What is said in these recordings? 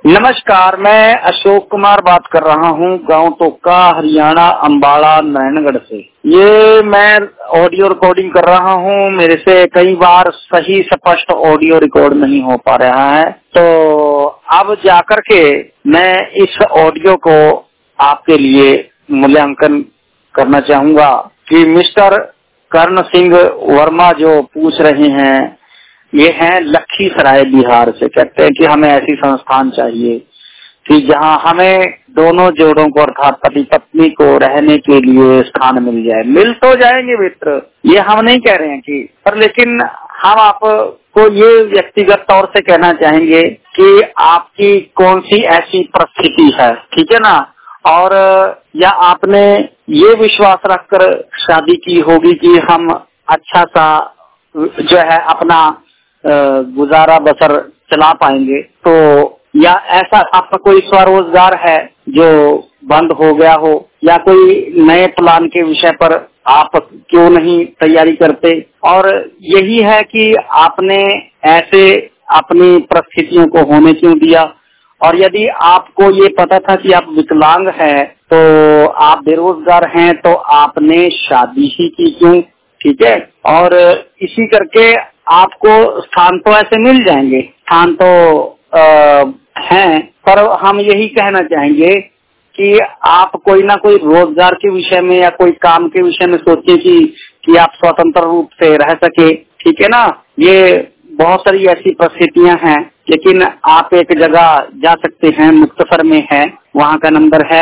नमस्कार, मैं अशोक कुमार बात कर रहा हूँ, गांव टोका, हरियाणा, अम्बाड़ा, नारायणगढ़ से। ये मैं ऑडियो रिकॉर्डिंग कर रहा हूँ। मेरे से कई बार सही स्पष्ट ऑडियो रिकॉर्ड नहीं हो पा रहा है, तो अब जाकर के मैं इस ऑडियो को आपके लिए मूल्यांकन करना चाहूँगा कि मिस्टर कर्ण सिंह वर्मा जो पूछ रहे हैं, ये हैं लखीसराय बिहार से। कहते हैं कि हमें ऐसी संस्थान चाहिए कि जहां हमें दोनों जोड़ों को अर्थात पति पत्नी को रहने के लिए स्थान मिल जाए। मिल तो जाएंगे मित्र, ये हम नहीं कह रहे हैं कि, पर लेकिन हम आपको ये व्यक्तिगत तौर से कहना चाहेंगे कि आपकी कौन सी ऐसी परिस्थिति है, ठीक है ना, और या आपने ये विश्वास रखकर शादी की होगी कि हम अच्छा सा जो है अपना गुजारा बसर चला पाएंगे, तो या ऐसा आपका कोई स्वरोजगार है जो बंद हो गया हो, या कोई नए प्लान के विषय पर आप क्यों नहीं तैयारी करते। और यही है कि आपने ऐसे अपनी परिस्थितियों को होने क्यों दिया, और यदि आपको ये पता था कि आप विकलांग हैं, तो आप बेरोजगार हैं, तो आपने शादी ही की क्यों, ठीक है। और इसी करके आपको स्थान तो ऐसे मिल जाएंगे, स्थान तो हैं, पर हम यही कहना चाहेंगे कि आप कोई ना कोई रोजगार के विषय में या कोई काम के विषय में सोचें कि आप स्वतंत्र रूप से रह सके, ठीक है ना। ये बहुत सारी ऐसी परिस्थितियां हैं, लेकिन आप एक जगह जा सकते हैं, मुक्तसर में है, वहाँ का नंबर है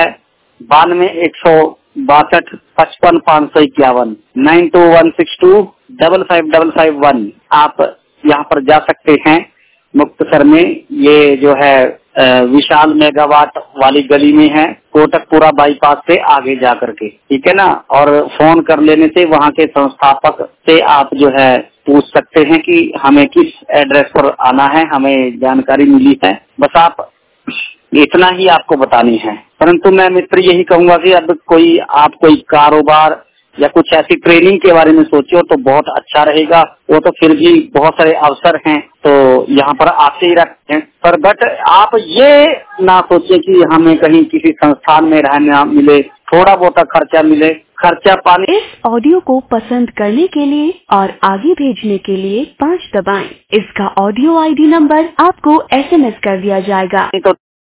92-162-55-551 92-162-55-551। आप यहाँ पर जा सकते हैं मुक्तसर में। ये जो है विशाल मेगावाट वाली गली में है, कोटकपुरा बाईपास से आगे जा करके, ठीक है ना। और फोन कर लेने से वहाँ के संस्थापक से आप जो है पूछ सकते हैं कि हमें किस एड्रेस पर आना है, हमें जानकारी मिली है, बस आप इतना ही आपको बतानी है। परंतु मैं मित्र यही कहूंगा कि अब आप कोई कारोबार या कुछ ऐसी ट्रेनिंग के बारे में सोचो तो बहुत अच्छा रहेगा। वो तो फिर भी बहुत सारे अवसर हैं, तो यहाँ पर आते ही रहते हैं, पर बट आप ये ना सोचे कि हमें कहीं किसी संस्थान में रहना मिले, थोड़ा बहुत खर्चा मिले, खर्चा पानी। इस ऑडियो को पसंद करने के लिए और आगे भेजने के लिए 5 दबाएं। इसका ऑडियो ID नंबर आपको SMS कर दिया जाएगा। तो